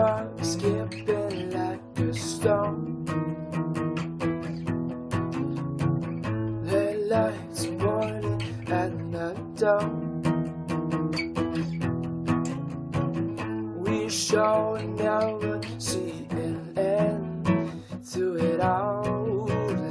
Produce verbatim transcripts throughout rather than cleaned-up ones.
heart skipping like a stone. Headlights pointing at the dawn. We shall never see an end to it all.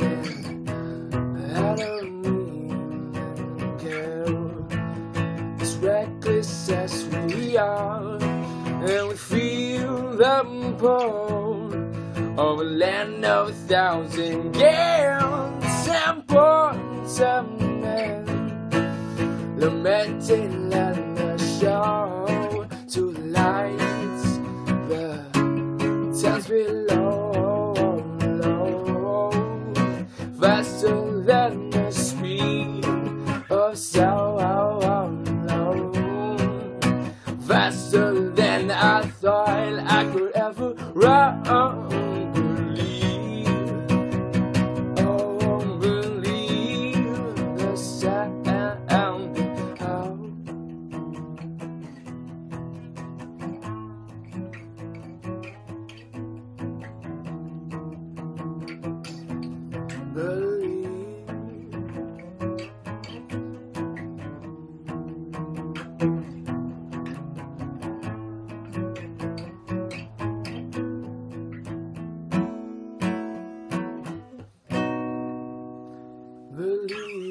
I don't even care. As reckless as we are, and we feel the pull of a land of a thousand gales and ports of men, lamenting at the shore to the lights, the towns below, low, faster than the speed of sound, faster than I thought I could ever run. Believe, oh, believe the sound of believe. Believe.